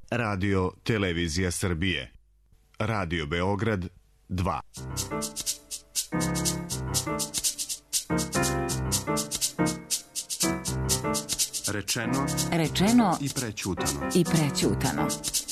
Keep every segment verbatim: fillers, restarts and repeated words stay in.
Radio Televizija Srbije. Radio Beograd dva. Rečeno, rečeno i prećutano. I prećutano.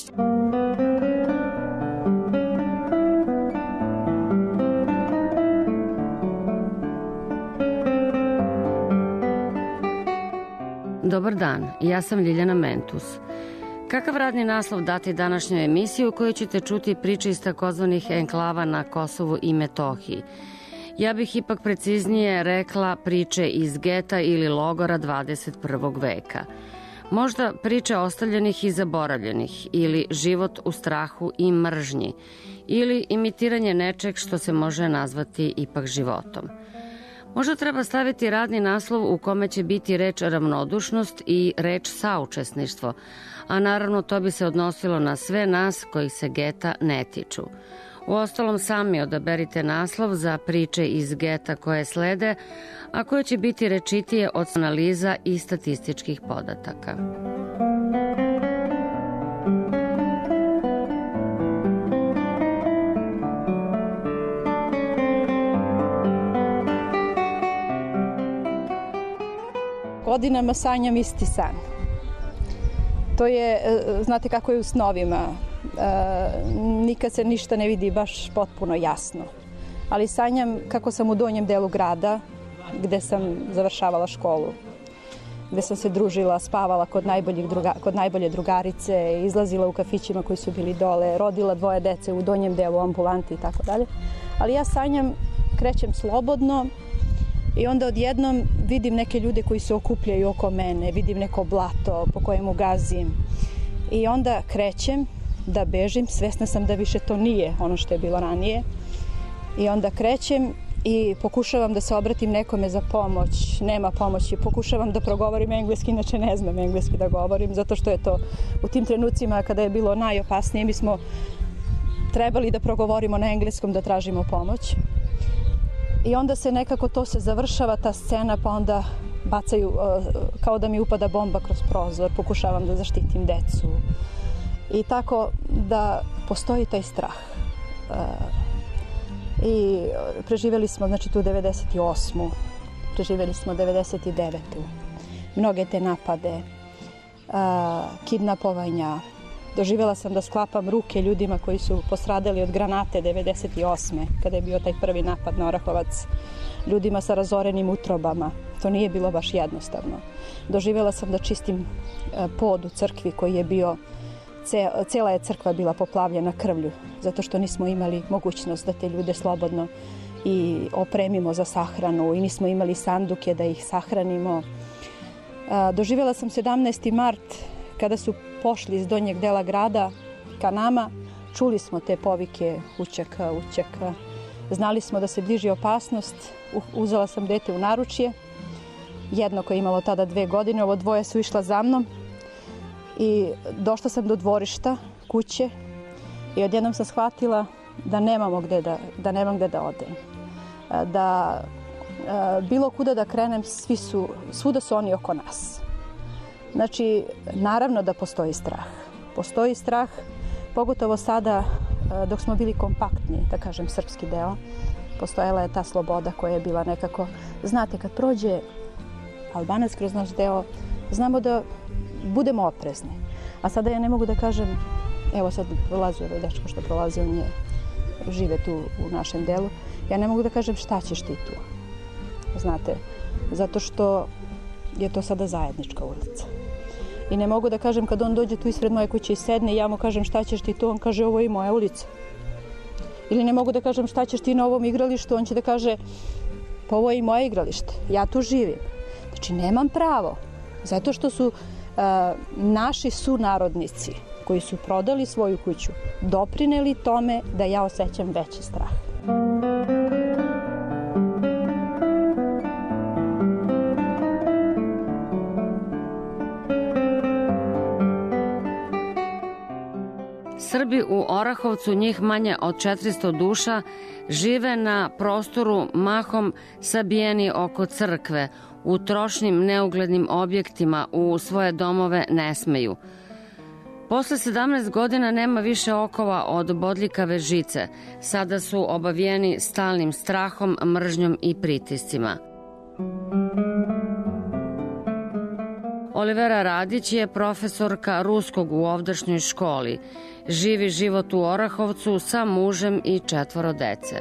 Dobar dan, ja sam Ljiljana Mentus. Kakav radni naslov dati današnjoj emisiji u kojoj ćete čuti priče iz takozvanih enklava na Kosovu i Metohiji? Ja bih ipak preciznije rekla priče iz geta ili logora dvadeset prvog veka. Možda priče ostavljenih i zaboravljenih, ili život u strahu i mržnji, ili imitiranje nečeg što se može nazvati ipak životom. Možda treba staviti radni naslov u kome će biti reč ravnodušnost i reč saučesništvo, a naravno to bi se odnosilo na sve nas koji se geta ne tiču. Uostalom, sami odaberite naslov za priče iz geta koje slede, a koje će biti rečitije od analiza i statističkih podataka. Godinama sanjam isti san. To je, znate kako je u snovima, nikad se ništa ne vidi baš potpuno jasno. Ali sanjam kako sam u donjem delu grada, gde sam završavala školu, gde sam se družila, spavala kod, najboljih druga, kod najbolje drugarice, izlazila u kafićima koji su bili dole, rodila dvoje dece u donjem delu ambulanti i tako dalje. Ali ja sanjam, krećem slobodno, i onda odjednom vidim neke ljude koji se okupljaju oko mene, vidim neko blato po kojemu gazim. I onda krećem da bežim, svesna sam da više to nije ono što je bilo ranije. I onda krećem i pokušavam da se obratim nekome za pomoć, nema pomoći. Pokušavam da progovorim engleski, inače ne znam engleski da govorim, zato što je to u tim trenucima kada je bilo najopasnije, mi smo trebali da progovorimo na engleskom, da tražimo pomoć. I onda se nekako to se završava, ta scena, pa onda bacaju, kao da mi upada bomba kroz prozor, pokušavam da zaštitim decu. I tako da postoji taj strah. I preživjeli smo, znači, tu devedeset osmu preživjeli smo devedeset devetu Mnoge te napade, kidnapovanja. Doživjela sam da sklapam ruke ljudima koji su postradali od granate devedeset osme kada je bio taj prvi napad na Orahovac, ljudima sa razorenim utrobama. To nije bilo baš jednostavno. Doživjela sam da čistim pod u crkvi koji je bio, cela je crkva bila poplavljena krvlju, zato što nismo imali mogućnost da te ljude slobodno i opremimo za sahranu i nismo imali sanduke da ih sahranimo. Doživjela sam sedamnaesti mart kada su pošli iz donjeg dela grada ka nama, čuli smo te povike učeka, učeka. Znali smo da se bliži opasnost. Uzela sam dete u naručje, jedno koje je imalo tada dve godine, ovo dvoje su išla za mnom i došla sam do dvorišta kuće i odjednom sam shvatila da nemamo gde da, da nemam gde da odem. Da bilo kuda da krenem, svi su, svuda su oni oko nas. Znači, naravno da postoji strah. Postoji strah, pogotovo sada dok smo bili kompaktni, da kažem, srpski deo. Postojala je ta sloboda koja je bila nekako, znate, kad prođe Albanac kroz naš deo, znamo da budemo oprezni. A sada ja ne mogu da kažem, evo sad prolazi ovaj dečko što prolazi, on je, žive tu u našem delu, ja ne mogu da kažem šta ćeš ti tu. Znate, zato što je to sada zajednička ulica. I ne mogu da kažem kad on dođe tu ispred moje kuće i sedne i ja mu kažem šta ćeš ti tu, on kaže ovo je moja ulica. Ili ne mogu da kažem šta ćeš ti na ovom igralištu, on će da kaže pa ovo je i moje igralište, ja tu živim. Znači nemam pravo, zato što su uh, naši sunarodnici koji su prodali svoju kuću doprineli tome da ja osjećam veći strah. Srbi u Orahovcu, njih manje od četiristo duša, žive na prostoru mahom sabijeni oko crkve, u trošnim neuglednim objektima, u svoje domove ne smeju. Posle sedamnaest godina nema više okova od bodljikave žice. Sada su obavijeni stalnim strahom, mržnjom i pritiscima. Olivera Radić je profesorka ruskog u ovdašnjoj školi. Živi život u Orahovcu sa mužem i četvoro dece.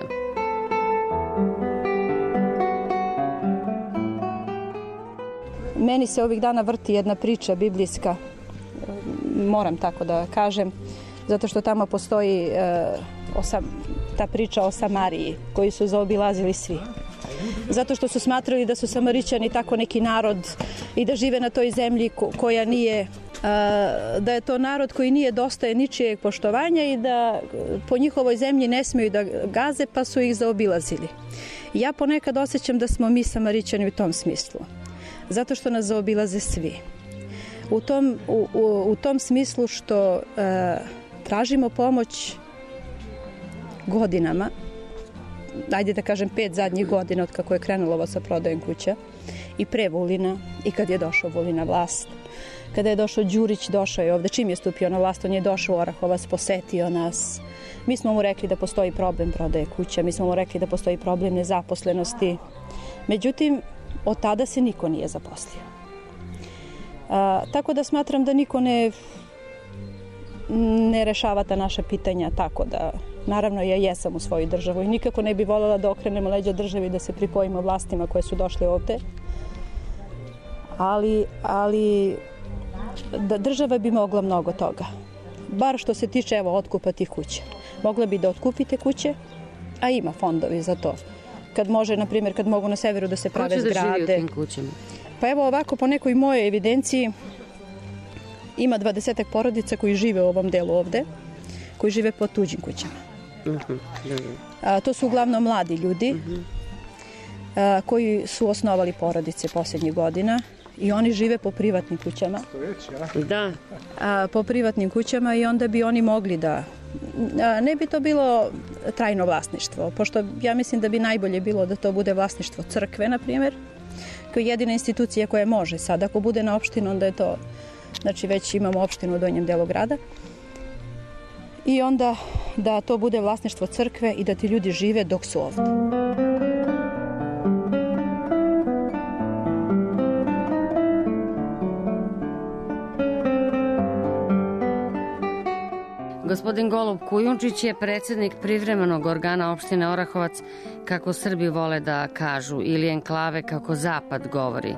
Meni se ovih dana vrti jedna priča biblijska, moram tako da kažem, zato što tamo postoji e, osam, ta priča o Samariji, koju su zaobilazili svi. Zato što su smatrali da su Samarićani tako neki narod i da žive na toj zemlji koja nije, da je to narod koji nije dostaje ničijeg poštovanja i da po njihovoj zemlji ne smiju da gaze, pa su ih zaobilazili. Ja ponekad osjećam da smo mi Samarićani u tom smislu, zato što nas zaobilaze svi. U tom, u, u, u tom smislu što e, tražimo pomoć godinama, ajde da kažem pet zadnjih godina od kako je krenulo ovo sa prodajem kuća, i pre Vulina, i kad je došao Vulin na vlast. Kada je došao Đurić, došao je ovde, čim je stupio na vlast, on je došao u Orahovac, posetio nas. Mi smo mu rekli da postoji problem prodaje kuća, mi smo mu rekli da postoji problem nezaposlenosti. Međutim, od tada se niko nije zaposlio. A, tako da smatram da niko ne, ne rešava ta naša pitanja tako da... Naravno, ja jesam u svoju državu i nikako ne bi voljela da okrenemo leđa državi, da se pripojimo vlastima koje su došle ovde. Ali, ali da država bi mogla mnogo toga. Bar što se tiče, evo, otkupa tih kuća. Mogla bi da otkupite kuće, a ima fondovi za to. Kad može, na primjer, kad mogu na severu da se prave zgrade. Ko će da živi u tim kućama? Pa evo ovako, po nekoj mojoj evidenciji, ima dvadesetak porodica koji žive u ovom delu ovde, koji žive po tuđim kućama. Uh-huh. A, to su uglavnom mladi ljudi uh-huh. a, koji su osnovali porodice posljednjih godina i oni žive po privatnim kućama. Da. A, po privatnim kućama i onda bi oni mogli da... A, ne bi to bilo trajno vlasništvo, pošto ja mislim da bi najbolje bilo da to bude vlasništvo crkve, na primjer, koja je jedina institucija koja može sad. Ako bude na opštinu, onda je to... Znači, već imamo opštinu u donjem delu grada. I onda da to bude vlasništvo crkve i da ti ljudi žive dok su ovde. Gospodin Golub Kujundžić je predsjednik privremenog organa opštine Orahovac, kako Srbi vole da kažu, ili enklave kako Zapad govori.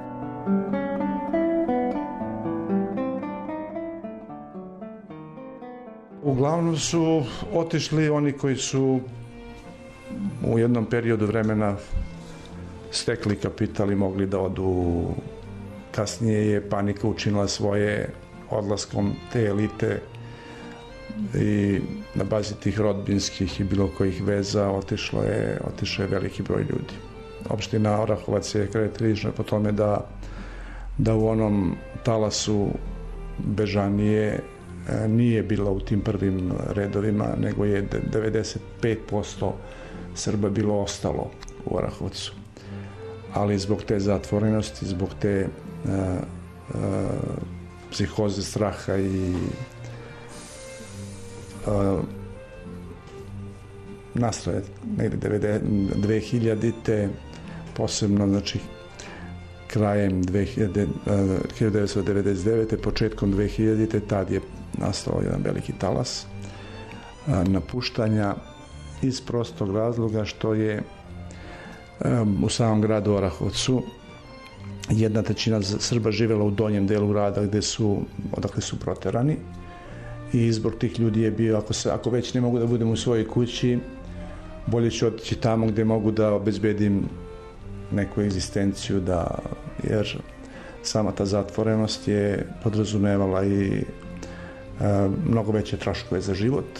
Uglavnom su otišli oni koji su u jednom periodu vremena stekli kapital i mogli da odu. Kasnije je panika učinila svoje odlaskom te elite i na bazi tih rodbinskih i bilo kojih veza otišlo je, otišao je veliki broj ljudi. Opština Orahovac je karakteristična po tome da, da u onom talasu bežanije nije bila u tim prvim redovima, nego je devedeset pet posto Srba bilo ostalo u Orahovcu. Ali zbog te zatvorenosti, zbog te uh, uh, psihoze straha i uh, nastroje negde dve hiljadite, posebno znači krajem hiljadu devetsto devedeset devete. početkom dve hiljadite. tad je nastao jedan veliki talas a, napuštanja iz prostog razloga što je a, u samom gradu Orahovcu jedna trećina Srba živela u donjem delu grada gde su, odakle su proterani i izbor tih ljudi je bio ako, se, ako već ne mogu da budem u svojoj kući, bolje ću otići tamo gde mogu da obezbedim neku egzistenciju, da, jer sama ta zatvorenost je podrazumevala i a, mnogo veće troškove za život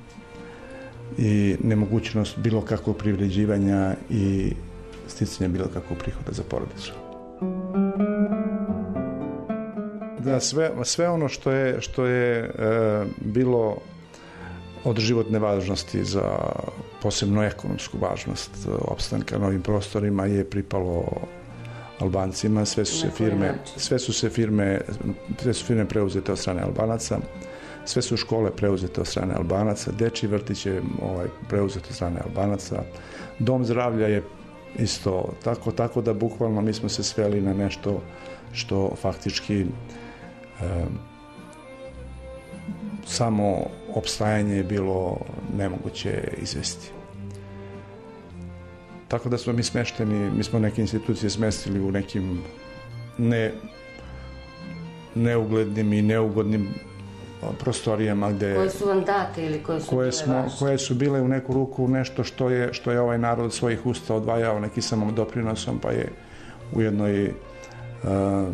i nemogućnost bilo kakvog privređivanja i sticanja bilo kakvog prihoda za porodicu. Da, sve, sve ono što je, što je e, bilo od životne važnosti za posebno ekonomsku važnost opstanka na ovim prostorima je pripalo Albancima. Sve su se firme, sve su se firme, sve su firme preuzete od strane Albanaca. Sve su škole preuzete od strane Albanaca, dečji vrtić je ovaj, preuzet od strane Albanaca, dom zdravlja je isto tako, tako da bukvalno mi smo se sveli na nešto što faktički e, samo opstajanje je bilo nemoguće izvesti. Tako da smo mi smešteni, mi smo neke institucije smestili u nekim ne, neuglednim i neugodnim prostorijama gde... Koje su vam date ili koje su koje bile smo, vaše? Koje su bile u neku ruku nešto što je, što je ovaj narod svojih usta odvajao neki samom doprinosom, pa je u jednoj uh,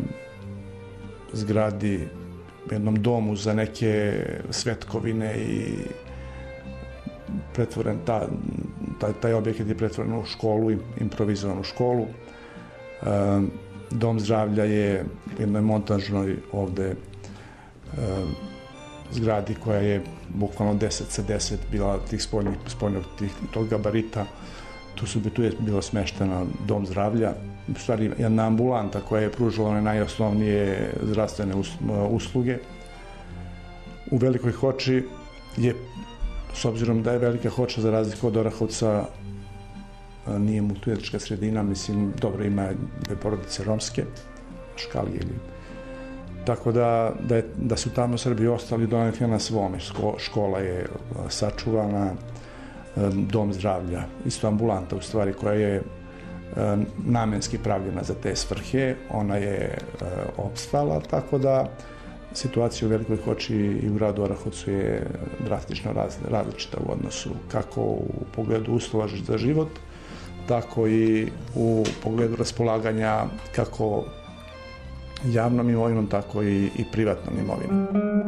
zgradi, u jednom domu za neke svetkovine i pretvoren, ta, taj, taj objekat je pretvoren u školu, improvizovanu školu. Uh, dom zdravlja je u jednoj montažnoj ovde uh, zgradi koja je bukvalno deset sa deset bila tih spoljnih, spoljnog tih, tog gabarita. Tu, su, tu je bilo smeštena dom zdravlja, u stvari jedna ambulanta koja je pružila one najosnovnije zdravstvene usluge. U Velikoj Hoči je, s obzirom da je Velika Hoča za razliku od Orahovca nije multietnička sredina, mislim, dobro ima dve porodice romske, Škalije ili tako da, da, je, da su tamo Srbi ostali donekle na svome. Ško, škola je sačuvana, dom zdravlja, isto ambulanta u stvari koja je namenski pravljena za te svrhe, ona je opstala, tako da situacija u Velikoj Hoči i u gradu Orahovcu je drastično raz, različita u odnosu kako u pogledu uslova za život, tako i u pogledu raspolaganja kako javnom imovinom, tako i, i privatnom imovinom.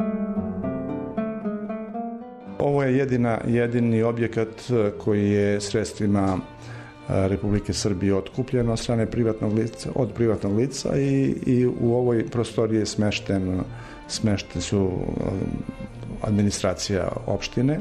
Ovo je jedina, jedini objekat koji je sredstvima Republike Srbije otkupljen od strane privatnog lica, od privatnog lica i, i u ovoj prostoriji je smešten, smešten su administracija opštine.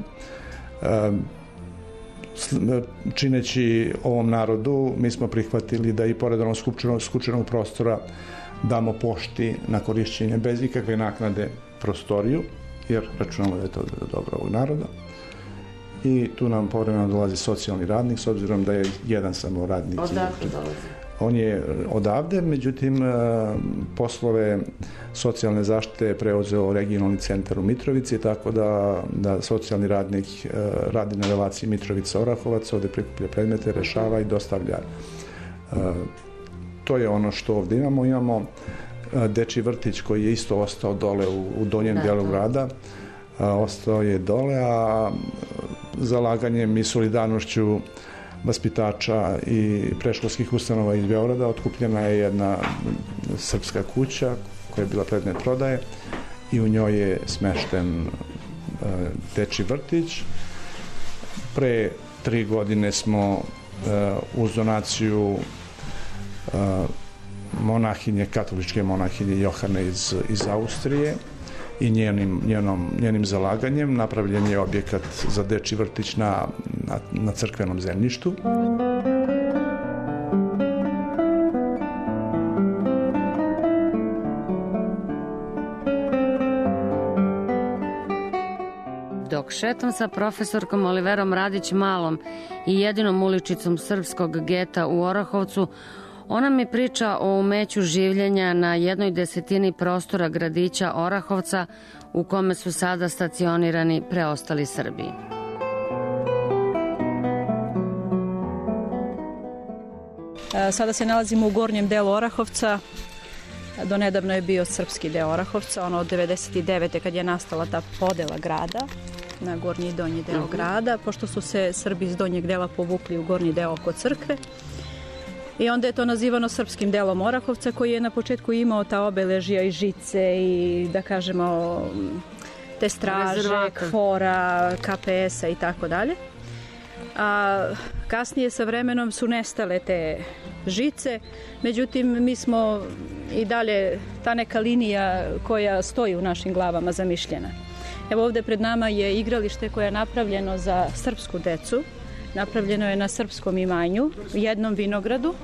Čineći ovom narodu, mi smo prihvatili da i pored onog skučenog prostora damo pošti na korišćenje bez ikakve naknade prostoriju, jer računamo da je to za dobro ovog naroda. I tu nam povremeno dolazi socijalni radnik, s obzirom da je jedan samo radnik. Odakle dolazi? On je odavde, međutim, poslove socijalne zaštite je preuzeo regionalni centar u Mitrovici, tako da, da socijalni radnik radi na relaciji Mitrovica-Orahovac, ovde prikuplja predmete, rešava i dostavlja. To je ono što ovde imamo. Imamo dečji vrtić koji je isto ostao dole u, u donjem dijelu grada. A, ostao je dole, a zalaganjem i solidarnošću vaspitača i predškolskih ustanova iz Beograda otkupljena je jedna srpska kuća koja je bila predmet prodaje i u njoj je smešten dečji vrtić. Pre tri godine smo uz donaciju monahinje, katoličke monahinje Johane iz, iz Austrije i njenim, njenom, njenim zalaganjem napravljen je objekat za dečji vrtić na, na, na crkvenom zemljištu. Dok šetam sa profesorkom Oliverom Radić-Malom i jedinom uličicom srpskog geta u Orahovcu, ona mi priča o umeću življenja na jednoj desetini prostora gradića Orahovca u kome su sada stacionirani preostali Srbi. Sada se nalazimo u gornjem delu Orahovca. Do nedavno je bio srpski deo Orahovca, ono od devedeset devete kad je nastala ta podela grada na gornji i donji deo grada, pošto su se Srbi iz donjeg dela povukli u gornji deo oko crkve. I onda je to nazivano srpskim delom Orahovca, koji je na početku imao ta obeležja i žice i, da kažemo, te straže, kvora, ka pe es a i tako dalje. A kasnije sa vremenom su nestale te žice, međutim mi smo i dalje, ta neka linija koja stoji u našim glavama zamišljena. Evo ovde pred nama je igralište koje je napravljeno za srpsku decu. Napravljeno je na srpskom imanju, u jednom vinogradu.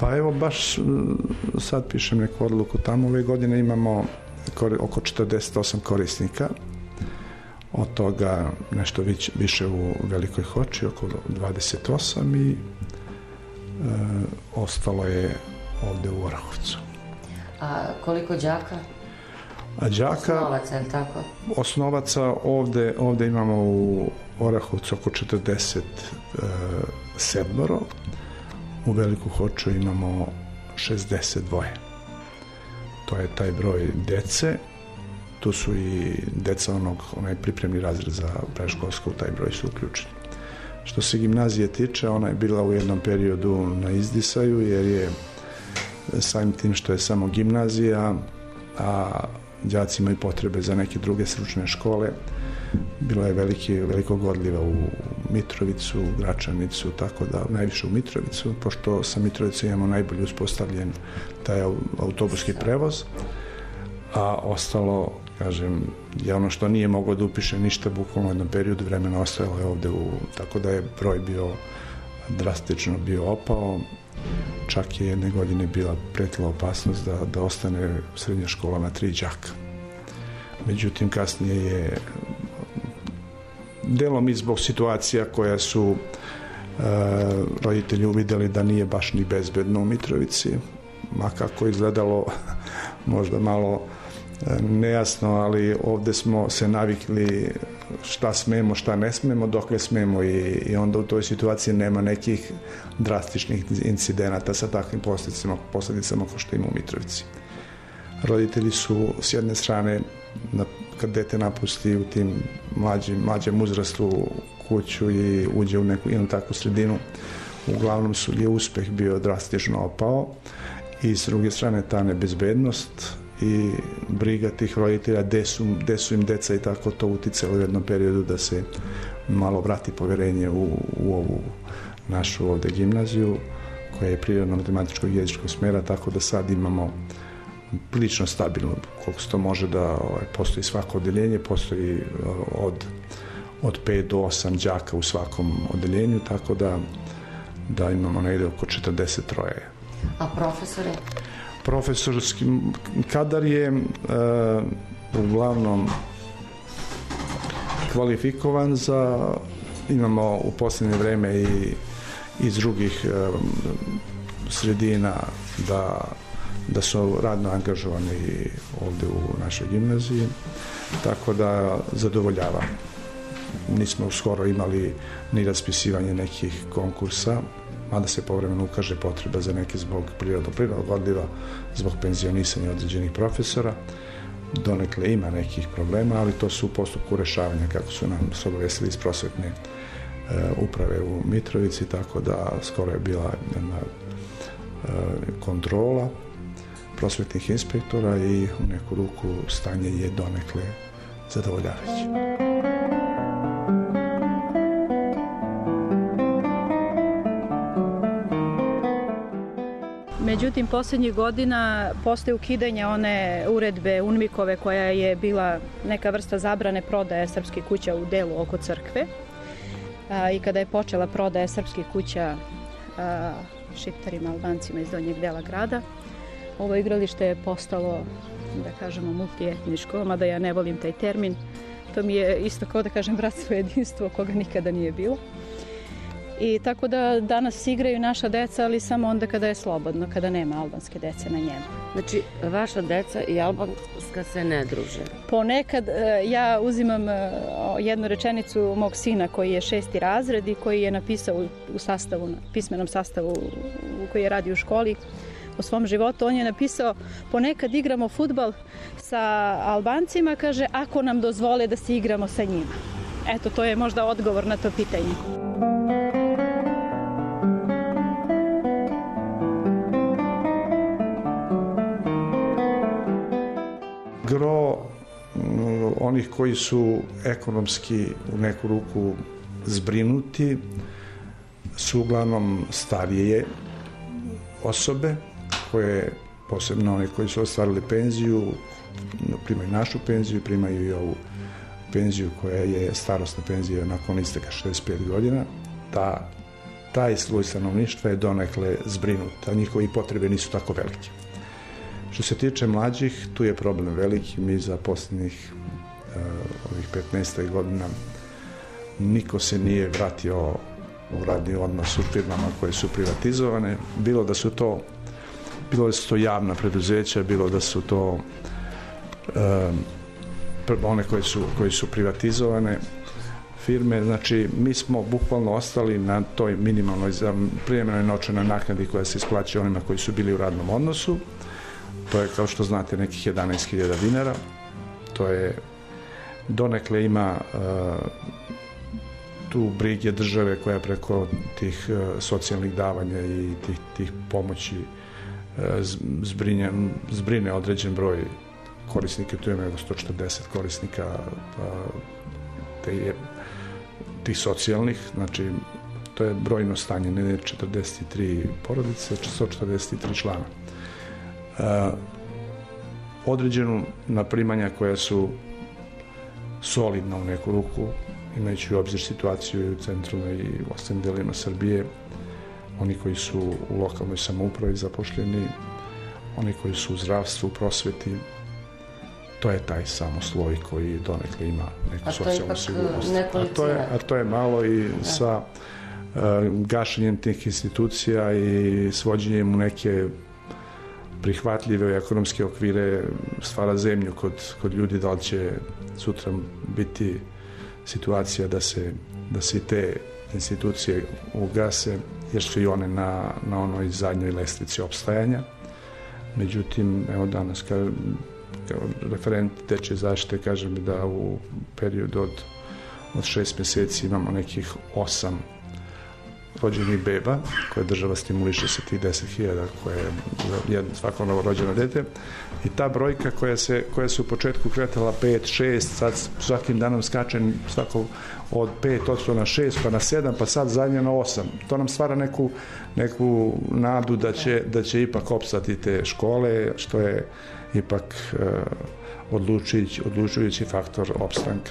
Pa evo, baš sad pišem neku odluku tamo. Ove godine imamo oko četrdeset osam korisnika. Od toga nešto više u Velikoj Hoči, oko dvadeset osam i e, ostalo je ovde u Orahovcu. A koliko đaka? A đaka... Osnovaca, je li tako? Osnovaca ovde, ovde imamo u Orahovcu oko četrdeset sedam. U Veliku Hoču imamo šezdeset dva. To je taj broj dece. Tu su i deca onog, onaj pripremni razred za predškolsko, u taj broj su uključeni. Što se gimnazije tiče, ona je bila u jednom periodu na izdisaju, jer je samim tim što je samo gimnazija, a đaci imaju potrebe za neke druge stručne škole. Bilo je veliki, velikog odliva u Mitrovicu, Gračanicu, tako da najviše u Mitrovicu, pošto sa Mitrovicu imamo najbolje uspostavljen taj autobuski prevoz, a ostalo, kažem, je ono što nije moglo da upiše ništa, bukvalno u jednom periodu vremena ostajalo je ovde, u, tako da je broj bio drastično bio opao. Čak je jedne godine bila pretila opasnost da, da ostane srednja škola na tri đaka. Međutim, kasnije je delom i zbog situacija koja su e, roditelji uvideli da nije baš ni bezbedno u Mitrovici, ma kako izgledalo možda malo e, nejasno, ali ovde smo se navikli šta smemo, šta ne smemo, dokle smemo i, i onda u toj situaciji nema nekih drastičnih incidenata sa takvim posledicama, posledicama kao što ima u Mitrovici. Roditelji su s jedne strane, na, kad dete napusti u tim mlađim, mlađem uzrastu kuću i uđe u neku jednu takvu sredinu, uglavnom su je uspeh bio drastično opao i s druge strane ta nebezbednost i briga tih roditelja gde su, gde su im deca i tako to uticalo u jednom periodu da se malo vrati poverenje u, u ovu našu ovde gimnaziju koja je prirodno-matematičkog i jezičkog smera, tako da sad imamo prilično stabilno, koliko se to može da ovaj, postoji svako odeljenje, postoji od, od pet do osam đaka u svakom odeljenju, tako da, da imamo negde oko četrdeset tri. A profesore? Profesorski kadar je uh, uglavnom kvalifikovan za, imamo u poslednje vreme i iz drugih uh, sredina da da su radno angažovani ovde u našoj gimnaziji, tako da zadovoljava. Nismo skoro imali ni raspisivanje nekih konkursa, mada se povremeno ukaže potreba za neke zbog prirodnog prirodnog odliva, zbog penzionisanja određenih profesora. Donekle ima nekih problema, ali to su u postupku rešavanja, kako su nam se obavestili iz prosvetne e, uprave u Mitrovici, tako da skoro je bila jedna e, kontrola prosvetnih inspektora i u neku ruku stanje je donekle zadovoljavajuće. Međutim, poslednjih godina posle ukidanja one uredbe UNMIK-ove koja je bila neka vrsta zabrane prodaje srpskih kuća u delu oko crkve a, i kada je počela prodaja srpskih kuća a, šiptarima, Albancima iz donjeg dela grada, ovo igralište je postalo, da kažemo, multietničko, mada ja ne volim taj termin. To mi je isto kao da kažem bratstvo i jedinstvo koga nikada nije bilo. I tako da danas igraju naša deca, ali samo onda kada je slobodno, kada nema albanske dece na njemu. Znači, vaša deca i albanska se ne druže? Ponekad ja uzimam jednu rečenicu mog sina koji je šesti razred i koji je napisao u sastavu, pismenom sastavu koji je radio u školi u svom životu. On je napisao: ponekad igramo fudbal sa Albancima, kaže, ako nam dozvole da se igramo sa njima. Eto, to je možda odgovor na to pitanje. Gro onih koji su ekonomski u neku ruku zbrinuti su uglavnom starije osobe koje, posebno one koji su ostvarili penziju, primaju našu penziju, primaju i ovu penziju koja je starosna penzija nakon isteka šezdeset pet godina. Ta taj sloj stanovništva je donekle zbrinut, a njihovi potrebe nisu tako velike. Što se tiče mlađih, tu je problem veliki. Mi za posljednjih uh, ovih petnaest godina niko se nije vratio u radni odnos u firmama koje su privatizovane, bilo da su to bilo da su to javna preduzeća, bilo da su to um, one koje su, koje su privatizovane firme. Znači, mi smo bukvalno ostali na toj minimalnoj prijevremenoj novčanoj naknadi koja se isplaćuje onima koji su bili u radnom odnosu. To je, kao što znate, nekih jedanaest hiljada dinara. To je, donekle ima uh, tu brige države koja preko tih uh, socijalnih davanja i tih, tih pomoći uh, zbrinje, zbrine određen broj korisnika. Tu ima sto četrdeset korisnika uh, te, tih socijalnih. Znači, to je brojno stanje, ne četrdeset tri porodice, sto četrdeset tri člana. Uh, određenu na primanja koja su solidna u neku ruku, imajući u obzir situaciju i u centralnoj i u ostalim delima Srbije, oni koji su u lokalnoj samoupravi zapošljeni, oni koji su u zdravstvu, u prosveti, to je taj samo sloj koji donekle ima neku socijalnu sigurnost. A to je, a to je malo i da. Sa uh, gašenjem tih institucija i svođenjem u neke prihvatljive ekonomske okvire stvara zemlju kod, kod ljudi, da li će sutra biti situacija da se, da se te institucije ugase, jer su i one na, na onoj zadnjoj lestvici opstajanja. Međutim, evo danas kao, kao referent dečje zaštite kažem da u periodu od, od šest mjeseci imamo nekih osam rođenih beba koje država stimuliše sa tih deset hiljada koje je svako novorođeno dete, i ta brojka koja se, koja se u početku kretala pet, šest, sad svakim danom skače svako od pet odšlo na šest, pa na sedam, pa sad zadnje na osam. To nam stvara neku, neku nadu da će, da će ipak opstati te škole, što je ipak uh, odlučujući, odlučujući faktor opstanka.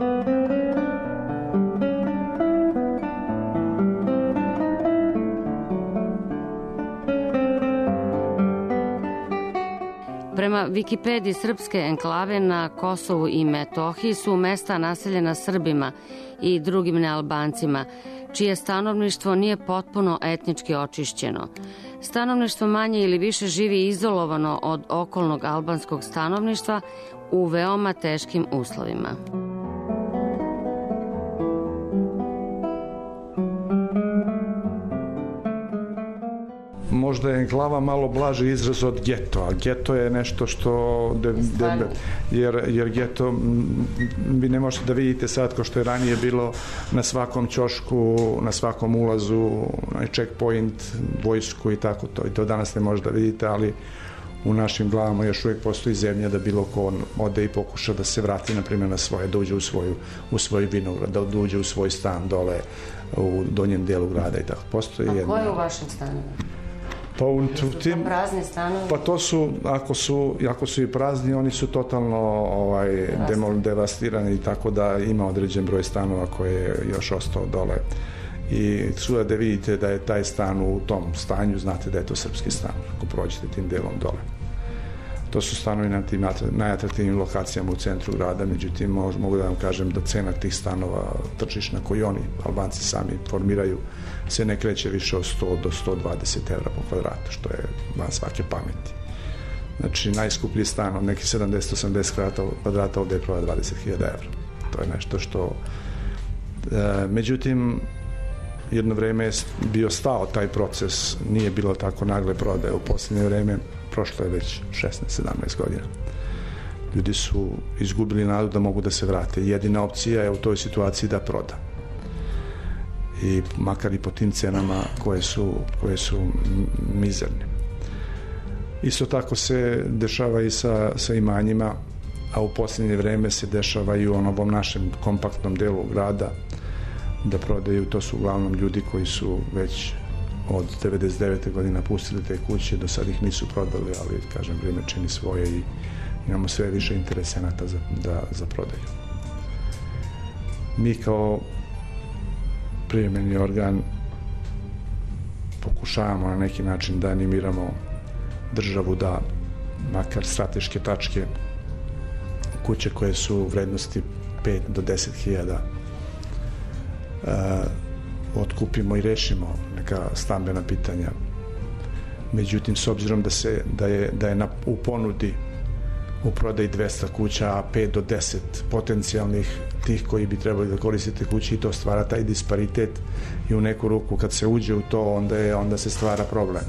Prema Wikipediji, srpske enklave na Kosovu i Metohiji su mesta naseljena Srbima i drugim nealbancima, čije stanovništvo nije potpuno etnički očišćeno. Stanovništvo manje ili više živi izolovano od okolnog albanskog stanovništva u veoma teškim uslovima. Možda je enklava malo blaži izraz od geto, a geto je nešto što de, de, jer, jer geto vi ne možete da vidite sad kao što je ranije bilo na svakom ćošku, na svakom ulazu, na checkpoint, vojsku i tako to. I to danas ne možete da vidite, ali u našim glavama još uvijek postoji zemlja da bilo ko ode i pokuša da se vrati, na primjer, na svoje, da uđe u svoju, u svoj vinograd, da uđe u svoj stan dole u donjem dijelu grada i tako. Postoji a jedna... ko je u vašem stanu? Pa, u, tim, prazni stanovi? Pa to su, ako su, ako su i prazni, oni su totalno ovaj, demol, devastirani, tako da ima određen broj stanova koje je još ostao dole. I svuda da vidite da je taj stan u tom stanju, znate da je to srpski stan, ako prođete tim delom dole. To su stanovi na tim najatraktivnim lokacijama u centru grada, međutim mogu da vam kažem da cena tih stanova tržišna koju oni, Albanci, sami formiraju, se ne kreće više od sto do sto dvadeset evra po kvadratu, što je van svake pameti. Znači, najskuplji stan od nekih sedamdeset do osamdeset kvadrata ovdje je prodaja dvadeset hiljada evra. To je nešto što... E, međutim, jedno vreme je bio stao taj proces, nije bilo tako nagle prodaje. U posljednje vreme prošlo je već šesnaest sedamnaest godina. Ljudi su izgubili nadu da mogu da se vrate. Jedina opcija je u toj situaciji da proda. I makar i po tim cenama koje su, koje su mizerne. Isto tako se dešava i sa, sa imanjima, a u posljednje vreme se dešava i u onom našem kompaktnom delu grada da prodaju. To su uglavnom ljudi koji su već od devedeset devete godine pustili te kuće, do sad ih nisu prodali, ali, kažem, vrijeme čini svoje i imamo sve više interesenata za, da, za prodaju. Mi kao privremeni organ pokušavamo na neki način da animiramo državu da makar strateške tačke, kuće koje su u vrednosti pet do deset hiljada uh, otkupimo i rešimo neka stambena pitanja. Međutim, s obzirom da, se, da je, da je na, u ponudi u prodaji dvesta kuća, a pet do deset potencijalnih tih koji bi trebali da koristite kući, i to stvara taj disparitet, i u neku ruku kad se uđe u to, onda, je, onda se stvara problem.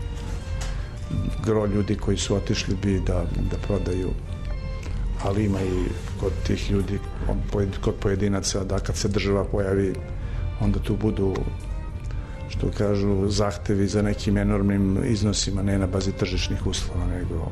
Gro ljudi koji su otišli bi da, da prodaju, ali ima i kod tih ljudi, kod pojedinaca, da kad se država pojavi, onda tu budu, što kažu, zahtevi za nekim enormnim iznosima, ne na bazi tržišnih uslova, nego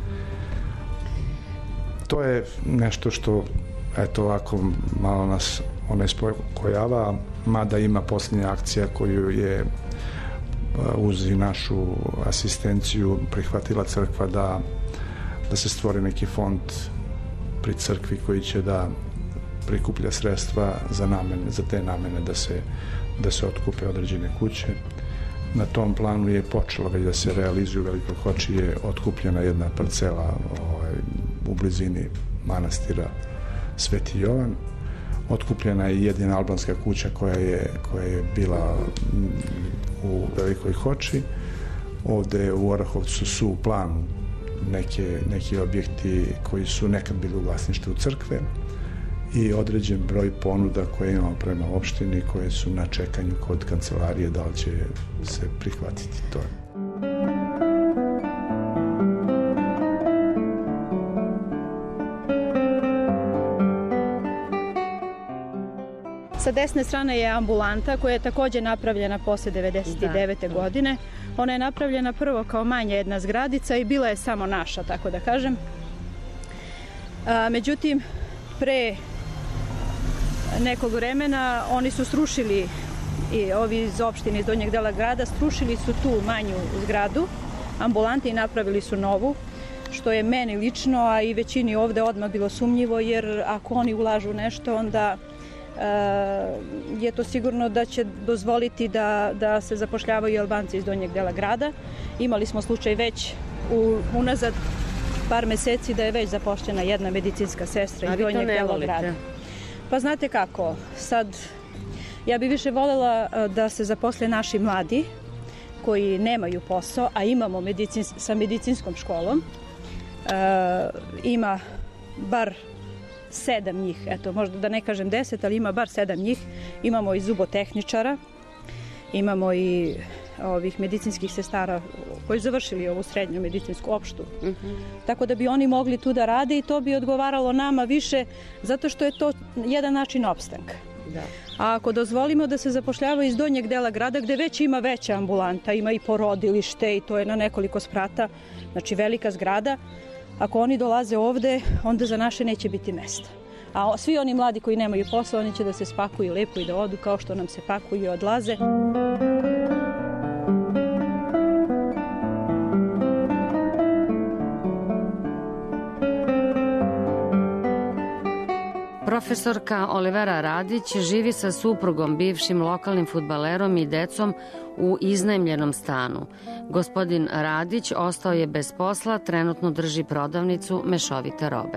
to je nešto što, eto, ovako malo nas onespokojava, mada ima posljednja akcija koju je uz i našu asistenciju prihvatila crkva, da, da se stvori neki fond pri crkvi koji će da prikuplja sredstva za namene, za te namene, da se, da se otkupe određene kuće. Na tom planu je počelo već da se realizuje u Velikoj Hoči, je otkupljena jedna parcela ovaj, u blizini manastira Sveti Jovan. Otkupljena je jedina albanska kuća koja je, koja je bila u Velikoj Hoči. Ovde u Orahovcu su u planu neke, neki objekti koji su nekad bili u vlasništvu crkve i određen broj ponuda koje imamo prema opštini, koje su na čekanju kod kancelarije, da li će se prihvatiti to. Sa desne strane je ambulanta koja je također napravljena posle devedeset devete. Da. godine. Ona je napravljena prvo kao manja jedna zgradica i bila je samo naša, tako da kažem. A, međutim, pre nekog vremena oni su srušili, i ovi iz opštine iz donjeg dela grada, srušili su tu manju zgradu ambulante i napravili su novu, što je meni lično, a i većini ovde odmah bilo sumnjivo, jer ako oni ulažu nešto, onda je to sigurno da će dozvoliti da, da se zapošljavaju Albanci iz donjeg dela grada. Imali smo slučaj već u, unazad par meseci da je već zapošljena jedna medicinska sestra iz donjeg dela grada. Pa znate kako, sad ja bih više voljela da se zaposle naši mladi koji nemaju posao, a imamo medicins, sa medicinskom školom. E, ima bar sedam njih, eto, možda da ne kažem deset, ali ima bar sedam njih. Imamo i zubotehničara, imamo i ovih medicinskih sestara koji su završili ovu srednju medicinsku opštu. Mm-hmm. Tako da bi oni mogli tu da rade i to bi odgovaralo nama više, zato što je to jedan način opstanka. Da. A ako dozvolimo da se zapošljavaju iz donjeg dela grada, gde već ima veća ambulanta, ima i porodilište i to je na nekoliko sprata, znači velika zgrada, ako oni dolaze ovde, onda za naše neće biti mesta. A svi oni mladi koji nemaju posla, oni će da se spakuju lepo i da odu kao što nam se pakuju i odlaze. Profesorka Olivera Radić živi sa suprugom, bivšim lokalnim fudbalerom i decom u iznajmljenom stanu. Gospodin Radić ostao je bez posla, trenutno drži prodavnicu mešovite robe.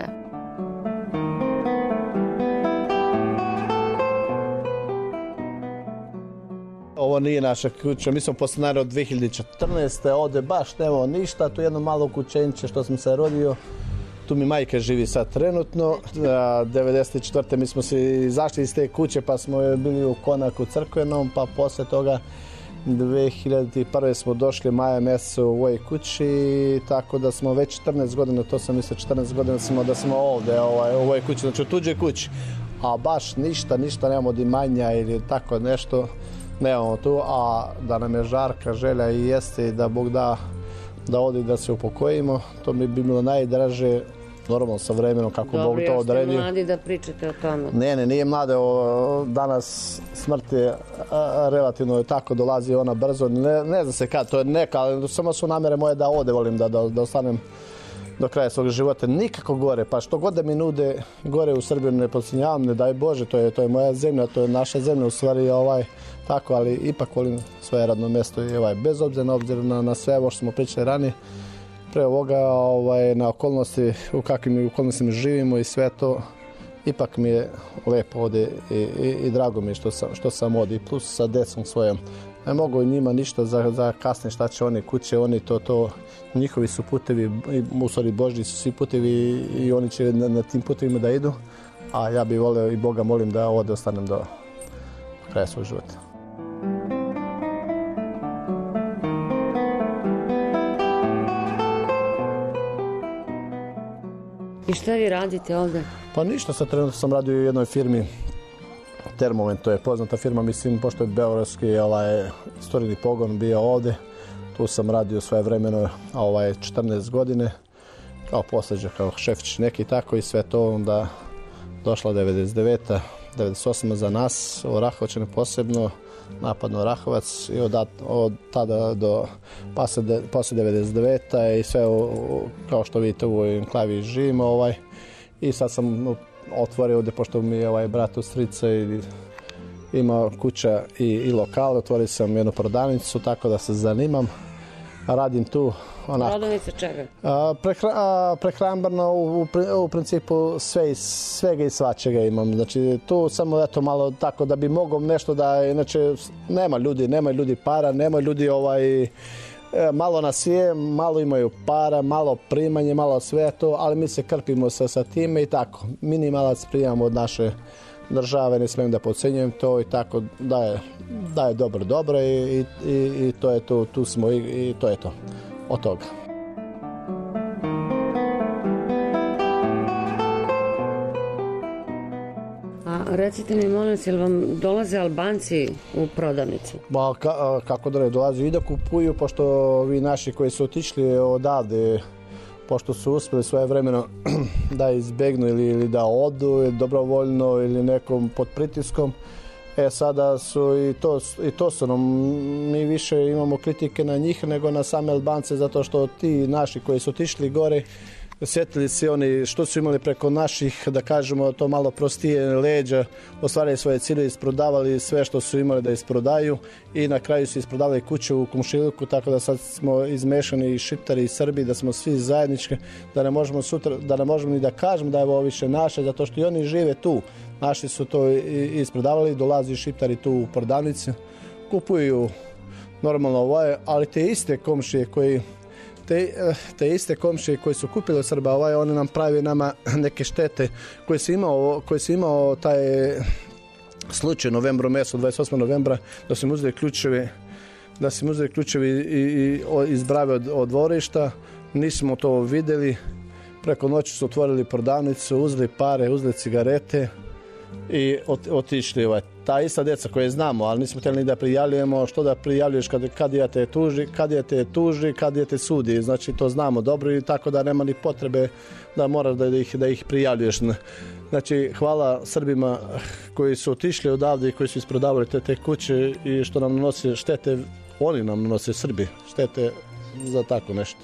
Ovo nije naša kuća, mi smo postanari od dve hiljade četrnaeste. Ovde baš nemamo ništa, tu jedno malo kućenče što sam se rodio. Tu mi majka živi sad trenutno. devedeset četvrte mi smo se izašli iz te kuće pa smo bili u Konaku crkvenom, pa posle toga dve hiljade prve smo došli maja mjeseca u ovoj kući, tako da smo već četrnaest godina, to sam mislio četrnaest godina smo da smo ovde ovaj, u ovoj kući, znači u tuđoj kući. A baš ništa, ništa nemamo od imanja ili tako nešto, nemamo tu, a da nam je žarka želja i jeste da Bog da da odi da se upokojimo, to mi bi bilo najdraže, normalno sa vremenom kako Bog to odredio. Dobro, jeste mladi da pričate o tome. Ne, ne, nije mlade, danas smrt je relativno tako, dolazi ona brzo, ne, ne zna se kad, to je neka, ali samo su namere moje da ode, volim da, da, da ostanem do kraja svog života, nikako gore, pa što god da mi nude gore u Srbiju ne podcjenjavam, ne daj Bože, to je, to je moja zemlja, to je naša zemlja, u stvari ovaj, tako, ali ipak volim svoje radno mjesto i ovaj, bez obzira na obzira na, na sve ovo što smo pričali ranije, pre ovoga, ovaj, na okolnosti, u kakvim okolnostima živimo i sve to, ipak mi je lepo ovdje i, i, i drago mi je što sam, što sam ovdje, plus sa decom svojom. Ne mogu njima ništa za, za kasnije šta će oni kuće, oni to, to, njihovi su putevi, u stvari Božji su svi putevi i oni će na, na tim putevima da idu, a ja bih volio i Boga molim da ovdje ostanem do kraja svog života. I šta vi radite ovdje? Pa ništa, sad trenutno sam radio u jednoj firmi Termoment, to je poznata firma, mislim, pošto je beogradski ovaj, istorijni pogon bio ovdje. Tu sam radio svoje vremeno ovaj, četrnaest godine, kao posleđa, kao šefić neki tako i sve to onda došla devedeset deveta devedeset osma za nas, Orahovačane posebno, napad na Orahovac i od, od tada do posle devedeset deveta i sve o, kao što vidite u ovoj enklavi živimo ovaj, i sad sam otvorio ovdje, pošto mi je ovaj brat u strica i ima kuća i, i lokal, otvorio sam jednu prodavnicu, tako da se zanimam. Radim tu onako. Prodavnica čega? Prehra, prehrambeno u, u, u principu sve, svega i svačega imam. Znači tu samo eto malo tako da bi mogao nešto da, inače nema ljudi, nema ljudi para, nema ljudi ovaj, malo nas je, malo imaju para, malo primanje, malo sve to, ali mi se krpimo sa, sa time i tako. Minimalac primamo od naše države, ne smijem da podcenjujem to i tako da je, da je dobro, dobro i, i, i to je to, tu smo i, i to je to od toga. A recite mi, molim vas, jel vam dolaze Albanci u prodavnicu? Ba, ka, kako da ne dolaze i da kupuju, pošto vi naši koji su otišli odavde, pošto su uspjeli svoje vremeno da izbegnu ili, ili da odu ili dobrovoljno ili nekom pod pritiskom, e sada su i to, i to su nam, mi više imamo kritike na njih nego na same Albance, zato što ti naši koji su otišli gore, sjetili se oni što su imali preko naših, da kažemo to malo prostije leđa, ostvarili svoje cilje, isprodavali sve što su imali da isprodaju i na kraju su isprodavali kuću u komšiluku, tako da sad smo izmešani i Šiptari i Srbi, da smo svi zajednički, da ne možemo sutra, da ne možemo ni da kažemo da je ovo više naše, zato što i oni žive tu. Naši su to isprodavali, dolazi Šiptari tu u prodavnici, kupuju normalno ovaj, ali te iste komšije koji Te, te iste komšije koji su kupili od Srba, ovaj, oni nam pravi nama neke štete koje su imao, koje su imao taj slučaj novembru mjesecu, dvadeset osmog novembra, da su im uzeli ključevi, da su im uzeli ključevi i, i izbrave od, od dvorišta. Nismo to vidjeli. Preko noći su otvorili prodavnicu, uzeli pare, uzeli cigarete i ot, otišli. Ovaj. Ta ista djeca koje znamo, ali nismo htjeli ni da prijavljujemo, što da prijavljuješ kad, kad ja te tuži, kad ja te tuži, kad ja te sudi. Znači to znamo dobro i tako da nema ni potrebe da moraš da ih, da ih prijavljuješ. Znači hvala Srbima koji su otišli odavde i koji su isprodavali te, te kuće i što nam nose štete, oni nam nose Srbi štete za tako nešto.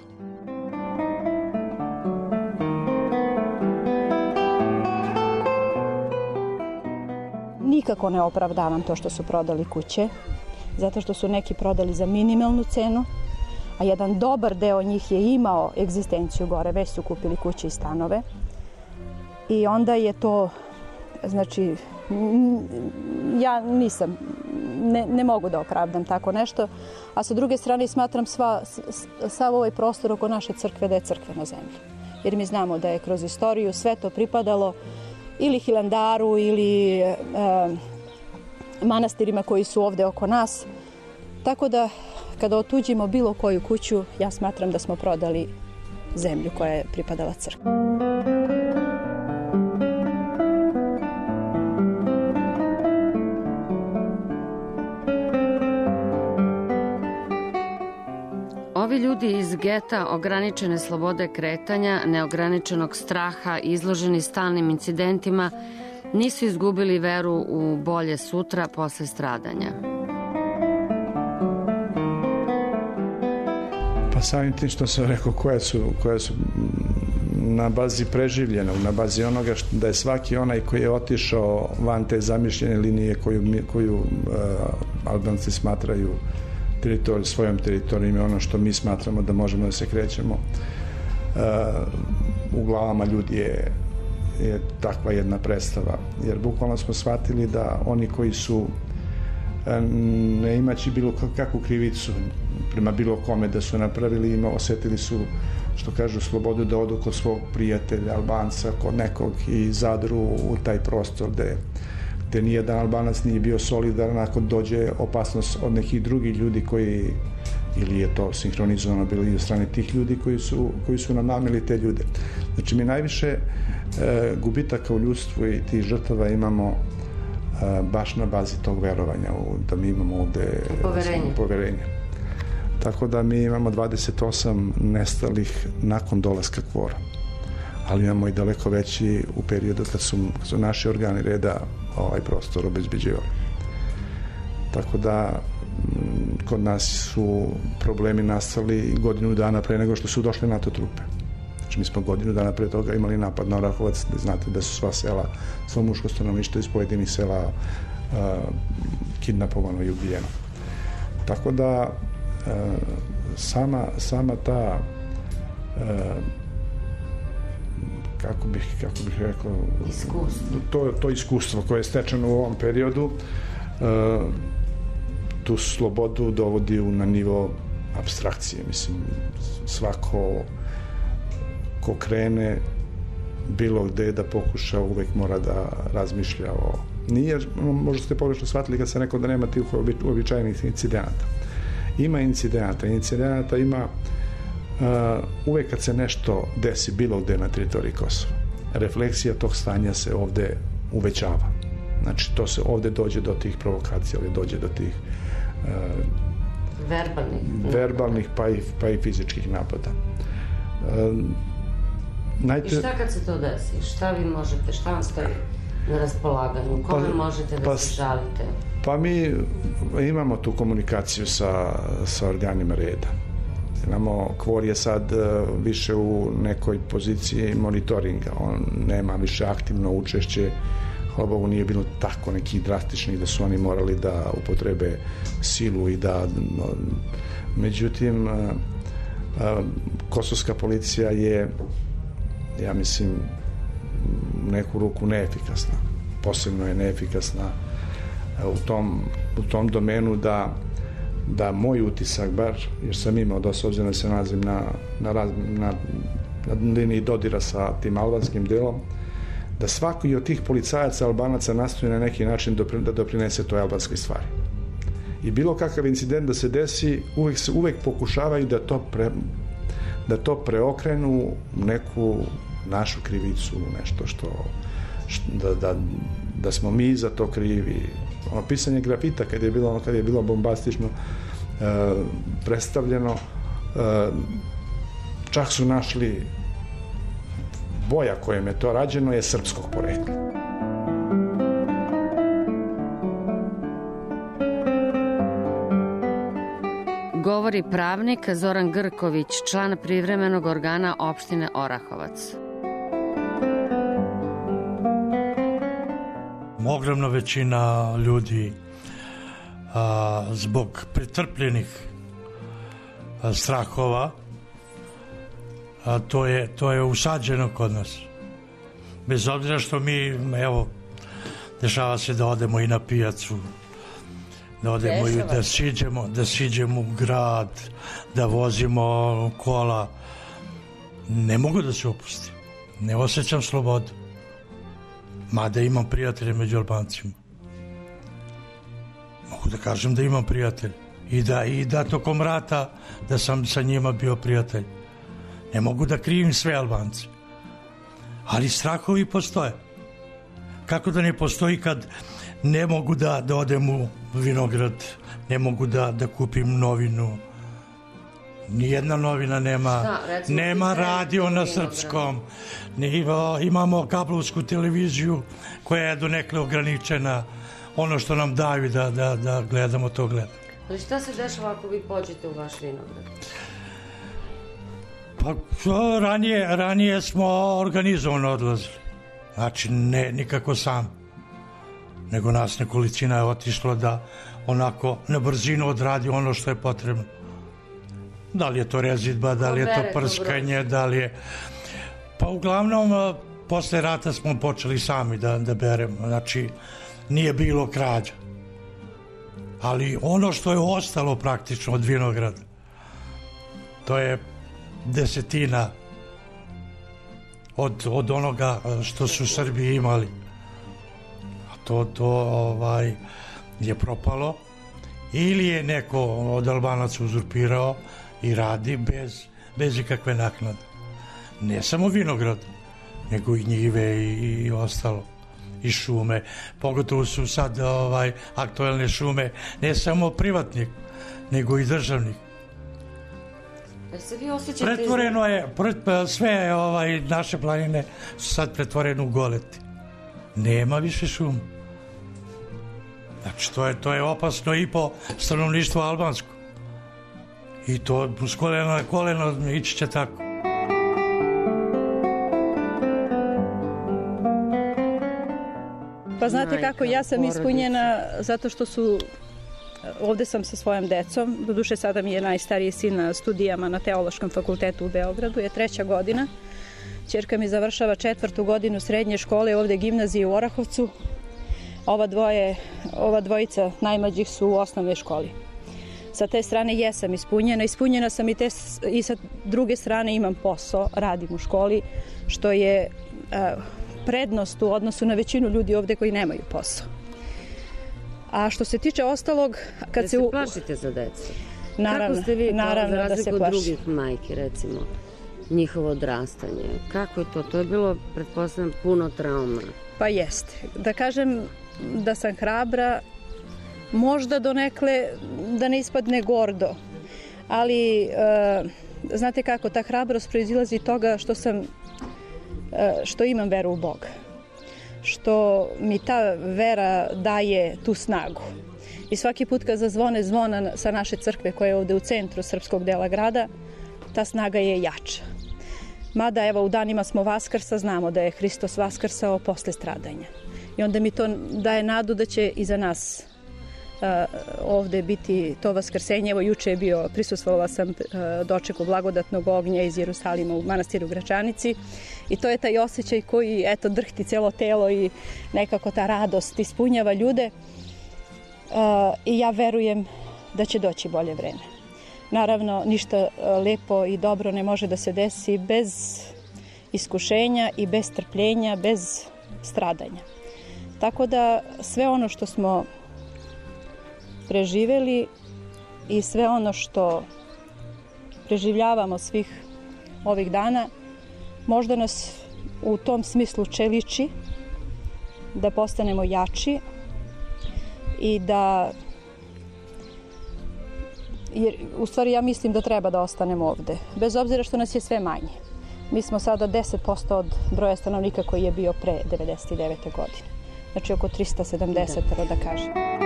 Nikako ne opravdavam to što su prodali kuće, zato što su neki prodali za minimalnu cenu, a jedan dobar deo njih je imao egzistenciju gore, već su kupili kuće i stanove. I onda je to, znači, ja nisam, ne, ne mogu da opravdam tako nešto, a sa druge strane smatram sva, sav ovaj prostor oko naše crkve da je crkvena zemlja. Jer mi znamo da je kroz istoriju sve to pripadalo ili Hilandaru ili e, manastirima koji su ovde oko nas. Tako da kada otuđimo bilo koju kuću, ja smatram da smo prodali zemlju koja je pripadala crkvi. Ovi ljudi iz geta, ograničene slobode kretanja, neograničenog straha, izloženi stalnim incidentima, nisu izgubili veru u bolje sutra posle stradanja. Pa samim tim što sam rekao koje su, koje su na bazi preživljenog, na bazi onoga što, da je svaki onaj koji je otišao van te zamišljene linije koju, koju uh, Albanci smatraju teritorij, svojom teritorijom, je ono što mi smatramo da možemo da se krećemo. Uh, u glavama ljudi je, je takva jedna predstava, jer bukvalno smo shvatili da oni koji su ne imaći bilo kakvu krivicu prema bilo kome da su napravili, ima, osetili su, što kažu, slobodu da odu kod svog prijatelja Albanca, kod nekog i zadru u taj prostor gde, gde nijedan Albanac nije bio solidaran ako dođe opasnost od nekih drugih ljudi koji, ili je to sinhronizovano bilo i od strane tih ljudi koji su, koji su namamili te ljude. Znači mi najviše e, gubitaka u ljudstvu i tih žrtava imamo baš na bazi tog verovanja da mi imamo ovde poverenje. poverenje. Tako da mi imamo dvadeset osam nestalih nakon dolaska KFOR-a, ali imamo i daleko veći u periodu kad su, kad su naši organi reda ovaj prostor obezbeđivali. Tako da kod nas su problemi nastali godinu dana pre nego što su došle NATO trupe. Znači mi smo godinu dana pre toga imali napad na Orahovac, znate da su sva sela, sva muško stanovništvo iz pojedinih sela uh, kidnapovano i ubijeno. Tako da uh, sama, sama ta uh, kako bih, kako bih rekao iskustvo. To, to iskustvo koje je stečeno u ovom periodu uh, tu slobodu dovodi na nivo apstrakcije. Mislim, svako ko krene bilo gde da pokuša, uvek mora da razmišlja o... Nije, možda ste pogrešno shvatili kad sam rekao da nema tih uobičajenih incidenata. Ima incidenata. Incidenata ima uh, uvek kad se nešto desi bilo gde na teritoriji Kosova. Refleksija tog stanja se ovde uvećava. Znači, to se ovde dođe do tih provokacija, ovde dođe do tih uh, verbalnih, verbalnih pa, i, pa i fizičkih napada. Uh, Najte... I šta kad se to desi? Šta vi možete, šta vam stoji na raspolaganju? Kome pa, možete da pa, se žalite? Pa mi imamo tu komunikaciju sa, sa organima reda. Imamo, KFOR je sad više u nekoj poziciji monitoringa. On nema više aktivno učešće. Hvala Bogu, nije bilo tako nekih drastičnih da su oni morali da upotrebe silu i da... Međutim, kosovska policija je, ja mislim, u neku ruku neefikasna. Posebno je neefikasna u tom, u tom domenu da, da moj utisak, bar, jer sam imao dosta, obzirom da se nalazim na, na, na, na liniji dodira sa tim albanskim delom, da svaki od tih policajaca Albanaca nastoji na neki način da doprinese toj albanskoj stvari. I bilo kakav incident da se desi, uvek, se, uvek pokušavaju da to, pre, da to preokrenu u neku našu krivicu, nešto što, što da, da, da smo mi za to krivi. Ono pisanje grafita kad je bilo, ono, kad je bilo bombastično e, predstavljeno, e, čak su našli boja kojem je to rađeno je srpskog porekla. Govori pravnik Zoran Grković, član privremenog organa opštine Orahovac. Ogromna većina ljudi a, zbog pretrpljenih a, strahova a, to je, to je usađeno kod nas. Bez obzira što mi, evo, dešava se da odemo i na pijacu, da odemo i da siđemo, da siđemo u grad, da vozimo kola. Ne mogu da se opustim. Ne osjećam slobodu. Mada imam prijatelje među Albancima. Mogu da kažem da imam prijatelje. I da, i da tokom rata da sam sa njima bio prijatelj. Ne mogu da krivim sve Albance. Ali strahovi postoje. Kako da ne postoji kad ne mogu da, da odem u vinograd, ne mogu da, da kupim novinu. Nijedna novina nema, Šta, recimo, nema radio na srpskom. Ne, imamo kablovsku televiziju koja je donekle ograničena. Ono što nam daju da, da, da gledamo, to gledamo. Ali šta se dešava ako vi pođete u vaš vinograd? Pa ranije, ranije smo organizovano odlazili. Znači, ne nikako sam. Nego nas nekolicina je otišlo da onako na brzinu odradi ono što je potrebno. Da li je to rezidba, da li je to prskanje, da li je... Pa uglavnom, posle rata smo počeli sami da, da beremo. Znači, nije bilo krađa. Ali ono što je ostalo praktično od vinograda, to je desetina od, od onoga što su Srbi imali. A to, to ovaj, je propalo. Ili je neko od Albanaca uzurpirao i radi bez, bez ikakve naknade. Ne samo vinograd, nego i njive i, i ostalo. I šume. Pogotovo su sad ovaj, aktuelne šume ne samo privatnik, nego i državnik. Se vi osjećate... Pretvoreno je, pret, sve ovaj, naše planine su sad pretvorene u goleti. Nema više šuma. Znači, to je, to je opasno i po stanovništvu albansko. I to s kolena na koleno ići će tako. Pa znate kako, ja sam ispunjena zato što su, ovde sam sa svojom decom, doduše sada mi je najstariji sin na studijama na Teološkom fakultetu u Beogradu, je treća godina. Ćerka mi završava četvrtu godinu srednje škole, ovde gimnazije u Orahovcu. Ova, dvoje, ova dvojica najmlađih su u osnovnoj školi. Sa te strane jesam ispunjena, ispunjena sam i, te, i sa druge strane imam posao, radim u školi, što je uh, prednost u odnosu na većinu ljudi ovde koji nemaju posao. A što se tiče ostalog... Kad da se se plašite za decu? Naravno, kako ste vi, naravno za da se razliku od plaši. drugih majki, recimo, njihovo odrastanje? Kako je to? To je bilo, pretpostavljam, puno trauma. Pa jeste. Da kažem da sam hrabra, možda donekle da ne ispadne gordo, ali e, znate kako, ta hrabrost proizilazi toga što sam, e, što imam veru u Boga, što mi ta vera daje tu snagu. I svaki put kad zazvone zvona sa naše crkve koja je ovde u centru srpskog dela grada, ta snaga je jača. Mada evo u danima smo Vaskrsa, znamo da je Hristos vaskrsao posle stradanja. I onda mi to daje nadu da će i za nas uh, ovde biti to vaskrsenje. Evo juče je bio, prisustvovala sam uh, dočeku blagodatnog ognja iz Jerusalima u manastiru Gračanici i to je taj osjećaj koji eto drhti celo telo i nekako ta radost ispunjava ljude uh, i ja verujem da će doći bolje vreme. Naravno, ništa lepo i dobro ne može da se desi bez iskušenja i bez trpljenja, bez stradanja. Tako da sve ono što smo preživeli i sve ono što preživljavamo svih ovih dana, možda nas u tom smislu čeliči, da postanemo jači i da... Jer u stvari ja mislim da treba da ostanemo ovde, bez obzira što nas je sve manje. Mi smo sada deset posto od broja stanovnika koji je bio pre devedeset devete godine. Znači oko trista sedamdeset, da, da kažem.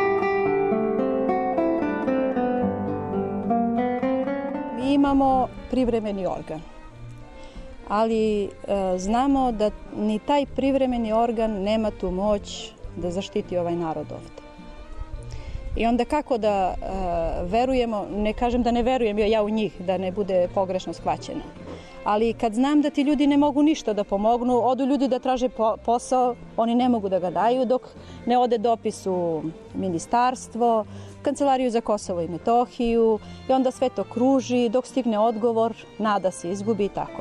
Mi imamo privremeni organ, ali e, znamo da ni taj privremeni organ nema tu moć da zaštiti ovaj narod ovde. I onda kako da uh, verujemo, ne kažem da ne verujem ja u njih, da ne bude pogrešno shvaćeno. Ali kad znam da ti ljudi ne mogu ništa da pomognu, odu ljudi da traže po posao, oni ne mogu da ga daju dok ne ode dopis u ministarstvo, Kancelariju za Kosovo i Metohiju i onda sve to kruži, dok stigne odgovor, nada se izgubi i tako.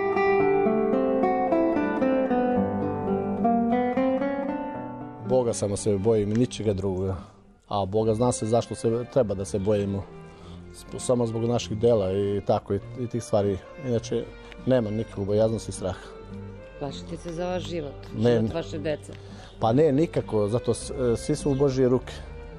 Boga samo se bojim i ničega drugoga. A Boga zna se zašto se treba da se bojimo. Samo zbog naših dela i tako i, i tih stvari. Inače, nema nikakvu bojaznost i straha. Plašite se za vaš život, ne, život vaše dece? Pa ne, nikako. Zato svi su u Božje ruke.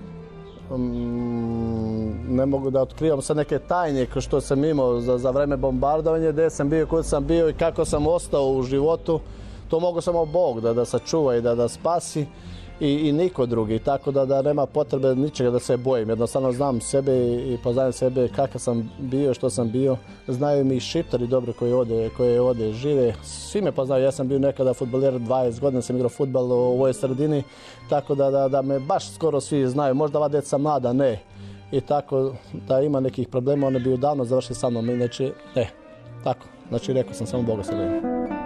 Um, ne mogu da otkrivam sad neke tajne kao što sam imao za, za vreme bombardovanja, gde sam bio, kod sam bio i kako sam ostao u životu. To mogu samo Bog da, da sačuva i da, da spasi. i, i niko drugi, tako da, da nema potrebe ničega da se bojim. Jednostavno znam sebe i poznajem sebe kakav sam bio, što sam bio. Znaju mi Šiptari dobro koji ovde, koji ovde žive. Svi me poznaju, ja sam bio nekada fudbaler, dvadeset godina sam igrao fudbal u ovoj sredini, tako da, da, da me baš skoro svi znaju. Možda ova deca mlada, ne. I tako da ima nekih problema, oni bi davno završili sa mnom, inače ne. Tako, znači rekao sam samo Boga se.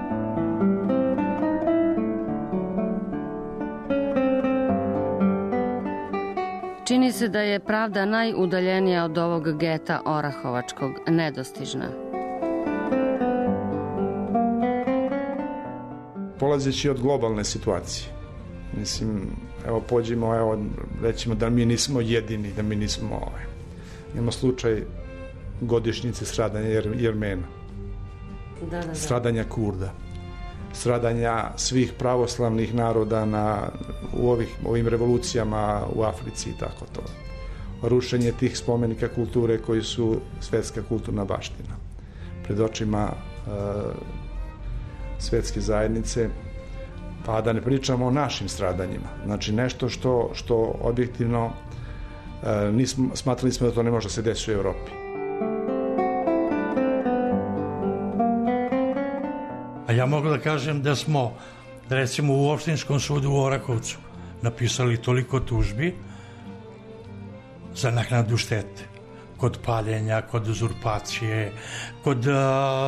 Čini se da je pravda najudaljenija od ovog geta Orahovačkog, nedostižna. Polazeći od globalne situacije, mislim, evo pođimo, evo, rećemo da mi nismo jedini, da mi nismo, ovaj, imamo slučaj godišnjice stradanja Jer, Jermena, da, da, da. stradanja Kurda, stradanja svih pravoslavnih naroda na, u ovih, ovim revolucijama u Africi i tako to. Rušenje tih spomenika kulture koji su svetska kulturna baština. Pred očima uh, svetske zajednice, pa da ne pričamo o našim stradanjima. Znači nešto što, što objektivno uh, nismo, smatrali smo da to ne može da se desi u Evropi. A ja mogu da kažem da smo, recimo, u opštinskom sudu u Orahovcu napisali toliko tužbi za naknadu štete. Kod paljenja, kod uzurpacije, kod uh,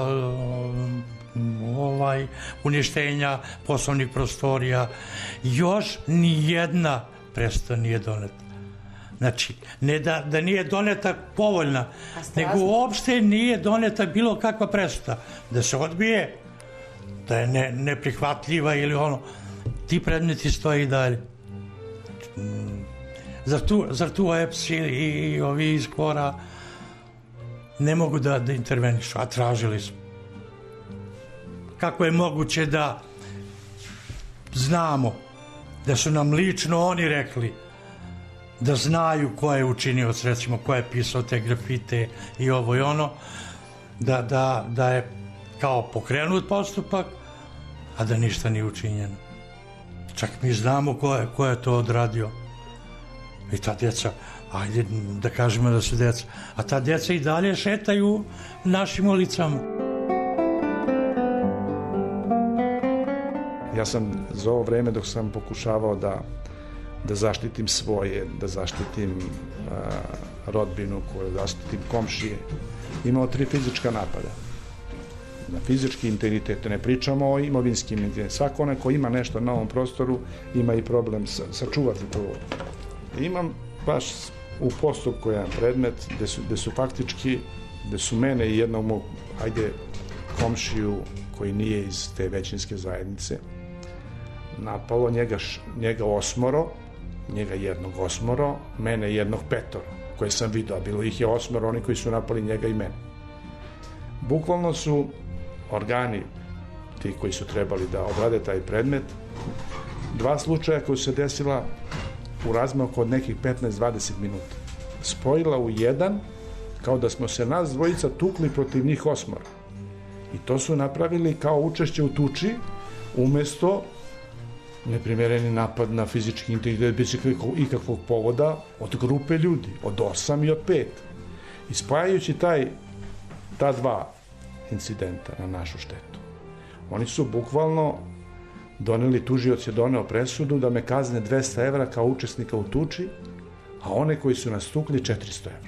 ovaj, uništenja poslovnih prostorija. Još ni jedna presuda nije doneta. Znači, ne da, da nije doneta povoljna, nego uopšte nije doneta bilo kakva presuda. Da se odbije, da je ne, neprihvatljiva ili ono, ti predmeti stoje i dalje. Zar tu, zar tu O E P S i, i ovi iz Kora ne mogu da, da intervenišu, a tražili smo. Kako je moguće da znamo da su nam lično oni rekli da znaju ko je učinioc, recimo ko je pisao te grafite i ovo i ono, da, da, da je kao pokrenut postupak, a da ništa nije učinjeno. Čak mi znamo ko je, ko je to odradio. I ta djeca, ajde da kažemo da su djeca, a ta djeca i dalje šetaju našim ulicama. Ja sam za ovo vreme dok sam pokušavao da, da zaštitim svoje, da zaštitim a, rodbinu, koju zaštitim komšije, imao tri fizička napada. Na fizički integritet, ne pričamo o imovinskim integritetom. Svako onaj ko ima nešto na ovom prostoru ima i problem sa, sačuvati to. Imam baš u postupku jedan predmet gde su, gde su faktički, gde su mene i jednog mog, ajde, komšiju koji nije iz te većinske zajednice napalo, njega, njega osmoro, njega jednog osmoro, mene jednog petoro, koje sam vidio, bilo ih je osmoro, oni koji su napali njega i mene. Bukvalno su organi, ti koji su trebali da obrade taj predmet, dva slučaja koji su se desila u razmaku od nekih petnaest do dvadeset minuta. Spojila u jedan, kao da smo se nas dvojica tukli protiv njih osmora. I to su napravili kao učešće u tuči, umesto neprimereni napad na fizički integritet bez ikakvog povoda od grupe ljudi, od osam i od pet. I spajajući taj, ta dva incidenta na našu štetu, oni su bukvalno doneli, tužioc je doneo presudu da me kazne dvesta evra kao učesnika u tuči, a one koji su nas tukli četiristo evra.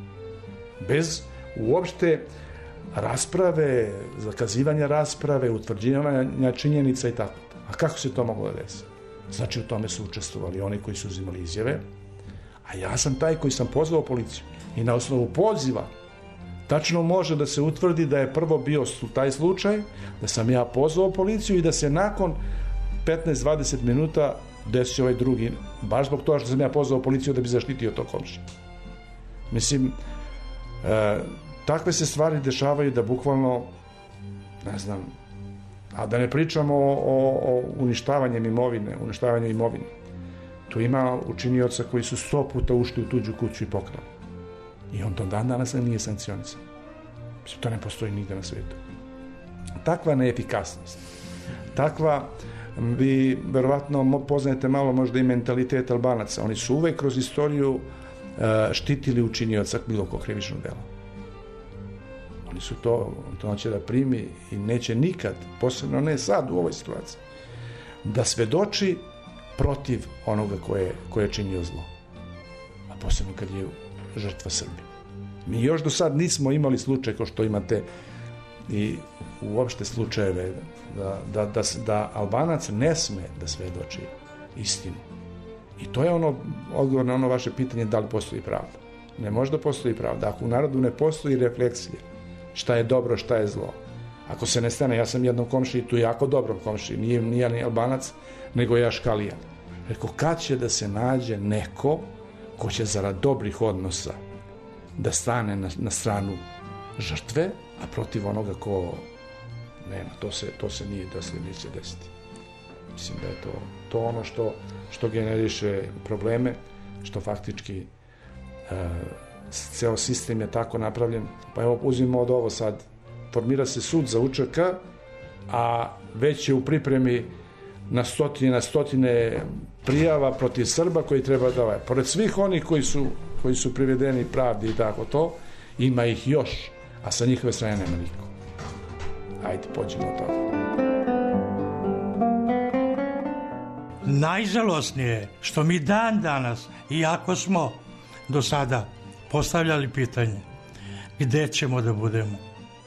Bez uopšte rasprave, zakazivanja rasprave, utvrđivanja činjenica i tako. A kako se to moglo da desi? Znači, u tome su učestvovali oni koji su uzimali izjave, a ja sam taj koji sam pozvao policiju. I na osnovu poziva tačno može da se utvrdi da je prvo bio taj slučaj, da sam ja pozvao policiju i da se nakon petnaest do dvadeset minuta desio ovaj drugi, baš zbog toga što sam ja pozvao policiju da bi zaštitio to komšije. Mislim, e, takve se stvari dešavaju da bukvalno, ne znam, a da ne pričamo o, o, o uništavanjem imovine, uništavanju imovine. Tu ima učinioca koji su sto puta ušli u tuđu kuću i pokrali. I on to dan danas nije sankcionisan. To ne postoji nigde na svijetu. Takva neefikasnost, takva Vi verovatno poznajete malo možda i mentalitet Albanaca. Oni su uvek kroz istoriju štitili učinioca bilo kog krivičnog dela. Oni su to, to će da primi i neće nikad, posebno ne sad u ovoj situaciji, da svedoči protiv onoga koje, koje je činio zlo. A posebno kad je žrtva Srbi. Mi još do sad nismo imali slučaj kao što imate i uopšte slučajeve da, da, da, da Albanac ne sme da svedoči istinu. I to je ono odgovor na ono vaše pitanje da li postoji pravda. Ne može da postoji pravda. Ako u narodu ne postoji refleksija šta je dobro, šta je zlo. Ako se ne stane, ja sam jednom komšiji, tu jako dobrom komšiji, nije, nije ni Albanac, nego ja Škalija. Rekao, kad će da se nađe neko ko će zarad dobrih odnosa da stane na, na stranu žrtve, a protiv onoga ko nema, to se, to se nije da se neće desiti. Mislim da je to, to ono što, što generiše probleme, što faktički e, ceo sistem je tako napravljen. Pa evo, uzmimo od ovo sad, formira se sud za U Č K, a već je u pripremi na stotine, na stotine prijava protiv Srba koji treba da ovaj. Pored svih onih koji su, koji su privedeni pravdi i tako to, ima ih još, a sa njihove strane nema niko. Ajde, pođemo od toga. Najžalosnije je što mi dan danas, iako smo do sada postavljali pitanje gde ćemo da budemo,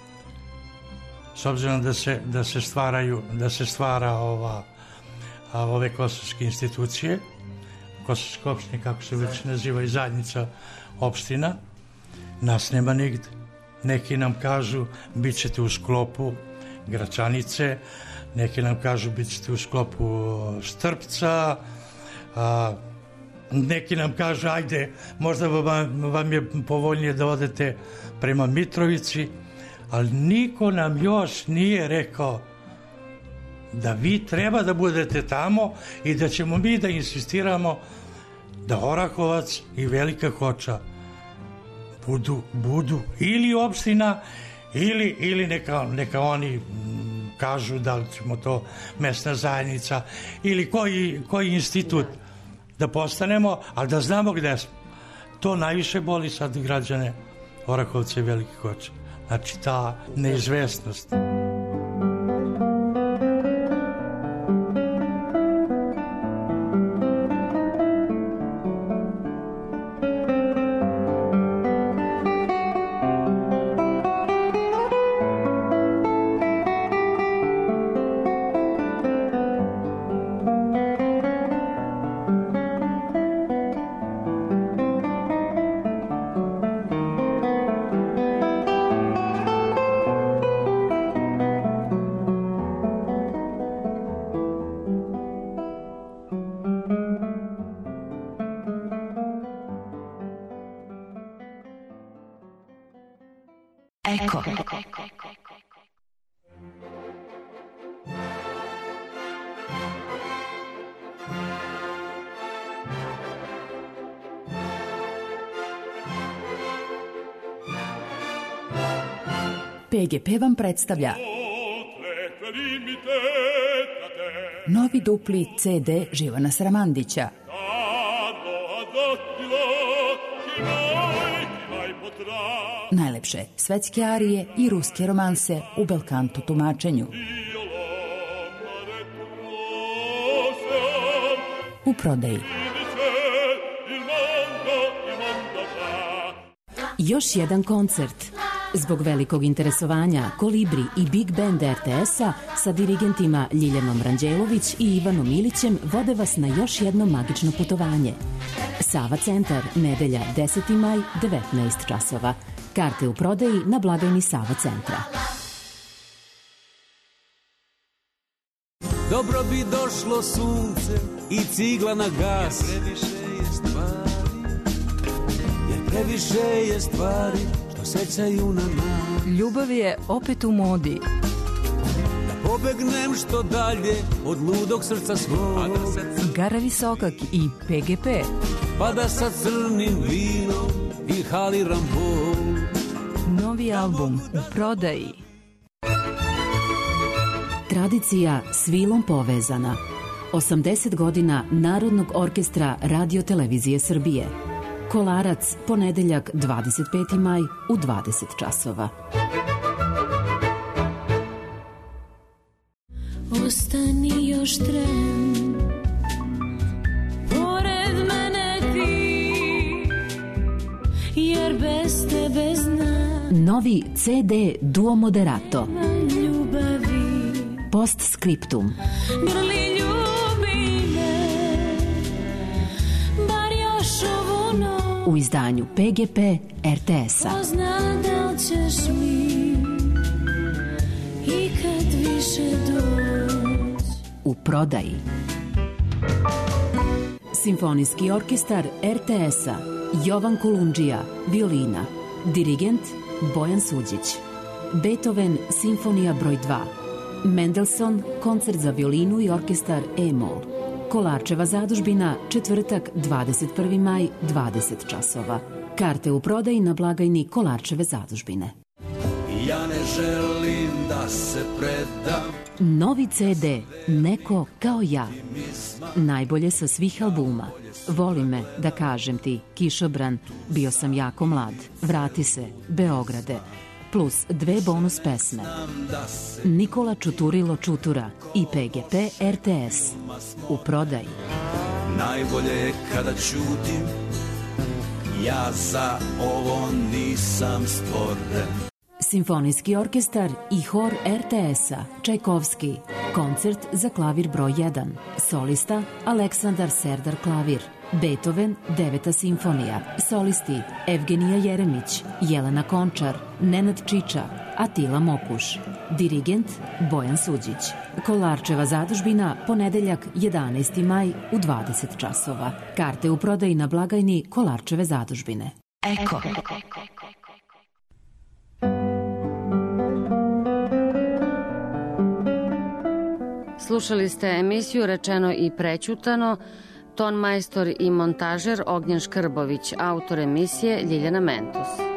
s obzirom da se, da se stvaraju, da se stvara ova, a, ove kosovske institucije, kosovske opštine, kako se već naziva, i zajednica opština, nas nema nigde. Neki nam kažu bit ćete u sklopu Gračanice, neki nam kažu bit ćete u sklopu Štrpca, a, neki nam kažu ajde, možda vam, vam je povoljnije da odete prema Mitrovici, ali niko nam još nije rekao da vi treba da budete tamo i da ćemo mi da insistiramo da Orahovac i Velika Hoča budu, budu ili opština ili, ili neka, neka oni kažu da li ćemo to mesna zajednica ili koji, koji institut da postanemo, ali da znamo gde smo. To najviše boli sad građane Orahovca i Velike Hoče. Znači ta neizvesnost. Eko. P G P vam predstavlja novi dupli C D Živana Sramandića. Najlepše svetske arije i ruske romanse u belkanto tumačenju. U prodaji. Još jedan koncert. Zbog velikog interesovanja Kolibri i Big Band R T S-a sa dirigentima Ljiljanom Ranđelović i Ivanom Ilićem vode vas na još jedno magično putovanje. Sava centar, nedelja deseti maj, devetnaest časova. Karte u prodaji na blagajni Sava centra. Dobro bi došlo sunce i cigla na gas, jer previše je stvari, jer previše je stvari što sećaju na nas. Ljubav je opet u modi. Da pobegnem što dalje od ludog srca svog, Gara Visokak i P G P. Pa da sa crnim vinom inhaliram bol. Novi album u prodaji. Tradicija s vilom povezana. osamdeset godina Narodnog orkestra Radio Televizije Srbije. Kolarac, ponedeljak dvadeset peti maj u dvadeset časova. Ostani još tren, pored mene ti, jer bez tebe znam. Novi ce de Duo Moderato. Ljubavi. Postscriptum. Grli ljubi me, bar još ovu noć. U izdanju pe ge pe er te es-a. Ko zna da li ćeš mi ikad više doć. U prodaji. Simfonijski orkestar er te es-a. Jovan Kolundžija, violina. Dirigent Bojan Suđić. Beethoven, simfonija broj dva. Mendelssohn, koncert za violinu i orkestar E-mol. Kolarčeva zadužbina, četvrtak, dvadeset prvi maj, dvadeset časova. Karte u prodaji na blagajni Kolarčeve zadužbine. Ja ne želim da se predam. Novi ce de Neko kao ja. Najbolje sa svih albuma. Voli me, da kažem ti, Kišobran, Bio sam jako mlad, Vrati se, Beograde, plus dve bonus pesme. Nikola Čuturilo Čutura i pe ge pe er te es. U prodaji. Najbolje je kada ćutim, ja za ovo nisam stvoren. Simfonijski orkestar i hor er te es-a, Čajkovski, koncert za klavir broj jedan, solista Aleksandar Serdar klavir, Beethoven, deveta simfonija, solisti Evgenija Jeremić, Jelena Končar, Nenad Čiča, Atila Mokuš, dirigent Bojan Suđić. Kolarčeva zadužbina, ponedeljak jedanaesti maj u dvadeset časova. Karte u prodaji na blagajni Kolarčeve zadužbine. Eko. Slušali ste emisiju Rečeno i prećutano, ton majstor i montažer Ognjen Škrbović, autor emisije Ljiljana Mentus.